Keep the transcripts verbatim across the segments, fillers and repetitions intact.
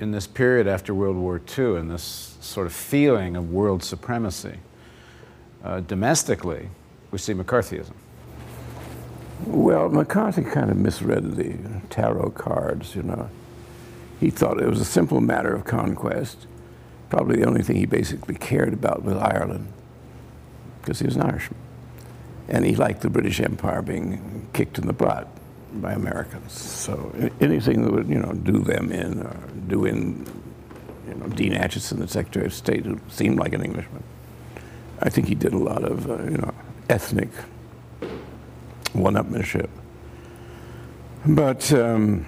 in this period after World War Two and this sort of feeling of world supremacy, uh, domestically, we see McCarthyism. Well, McCarthy kind of misread the tarot cards, you know. He thought it was a simple matter of conquest. Probably the only thing he basically cared about was Ireland, because he was an Irishman. And he liked the British Empire being kicked in the butt by Americans. So anything that would, you know, do them in, or do in, you know, Dean Acheson, the Secretary of State, who seemed like an Englishman. I think he did a lot of, uh, you know, ethnic one-upmanship. But, um,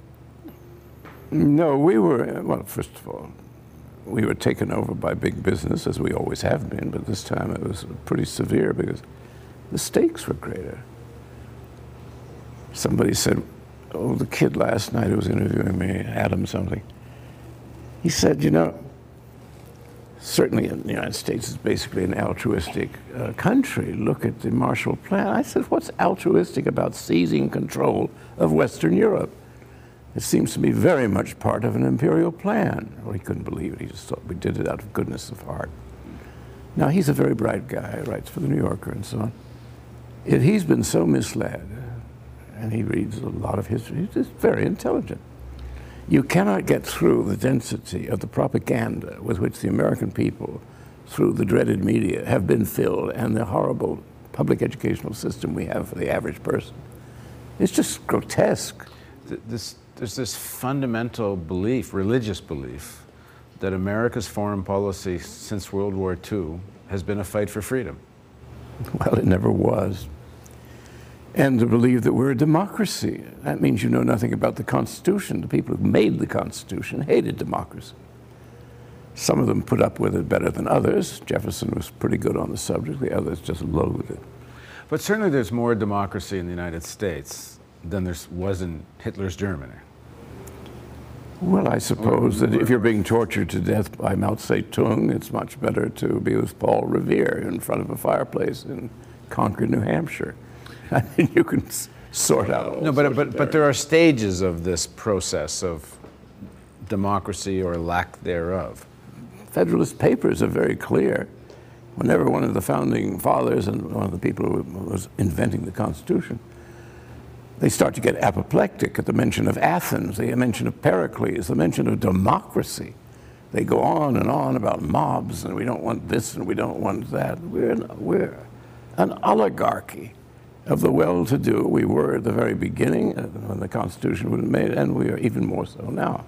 no, we were, well, first of all, we were taken over by big business, as we always have been, but this time it was pretty severe because the stakes were greater. Somebody said, oh, the kid last night who was interviewing me, Adam something, he said, you know, certainly in the United States is basically an altruistic uh, country. Look at the Marshall Plan. I said, what's altruistic about seizing control of Western Europe? It seems to me very much part of an imperial plan. Well, he couldn't believe it. He just thought we did it out of goodness of heart. Now, he's a very bright guy, writes for the New Yorker and so on. If he's been so misled, and he reads a lot of history, he's just very intelligent. You cannot get through the density of the propaganda with which the American people, through the dreaded media, have been filled, and the horrible public educational system we have for the average person. It's just grotesque. This, there's this fundamental belief, religious belief, that America's foreign policy since World War Two has been a fight for freedom. Well, it never was. And to believe that we're a democracy. That means you know nothing about the Constitution. The people who made the Constitution hated democracy. Some of them put up with it better than others. Jefferson was pretty good on the subject. The others just loathed it. But certainly there's more democracy in the United States than there was in Hitler's Germany. Well, I suppose that if you're being tortured to death by Mao Zedong, it's much better to be with Paul Revere in front of a fireplace in Concord, New Hampshire. I mean, you can sort out. No, but but but there are stages of this process of democracy or lack thereof. Federalist Papers are very clear. Whenever one of the founding fathers and one of the people who was inventing the Constitution, they start to get apoplectic at the mention of Athens, the mention of Pericles, the mention of democracy. They go on and on about mobs, and we don't want this and we don't want that. We're we're an oligarchy of the well-to-do. We were at the very beginning when the Constitution was made, and we are even more so now.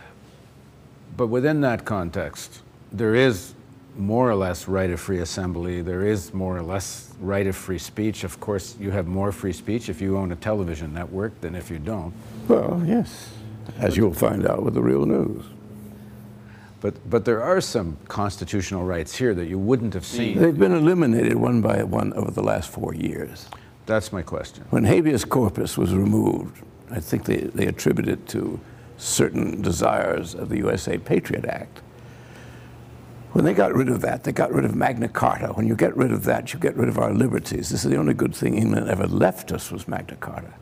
But within that context, there is more or less right of free assembly. There is more or less right of free speech. Of course, you have more free speech if you own a television network than if you don't. Well, yes, as you'll find out with the Real News. But, but there are some constitutional rights here that you wouldn't have seen. They've been eliminated one by one over the last four years. That's my question. When habeas corpus was removed, I think they, they attribute it to certain desires of the U S A Patriot Act. When they got rid of that, they got rid of Magna Carta. When you get rid of that, you get rid of our liberties. This is the only good thing England ever left us was Magna Carta.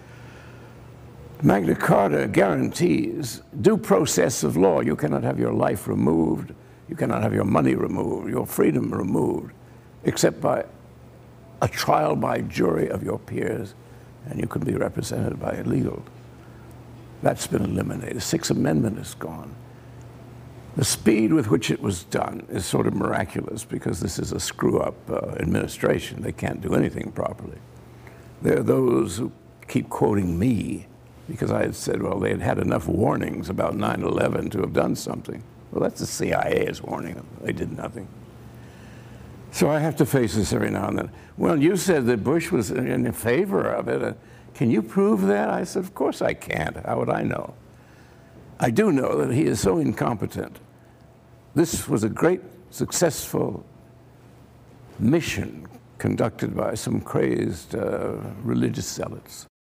Magna Carta guarantees due process of law. You cannot have your life removed. You cannot have your money removed, your freedom removed, except by a trial by jury of your peers, and you can be represented by a legal. That's been eliminated. The Sixth Amendment is gone. The speed with which it was done is sort of miraculous because this is a screw-up uh, administration. They can't do anything properly. There are those who keep quoting me because I had said, well, they had had enough warnings about nine eleven to have done something. Well, that's the C I A's warning them. They did nothing. So I have to face this every now and then. Well, you said that Bush was in favor of it. Uh, can you prove that? I said, of course I can't. How would I know? I do know that he is so incompetent. This was a great, successful mission conducted by some crazed uh, religious zealots.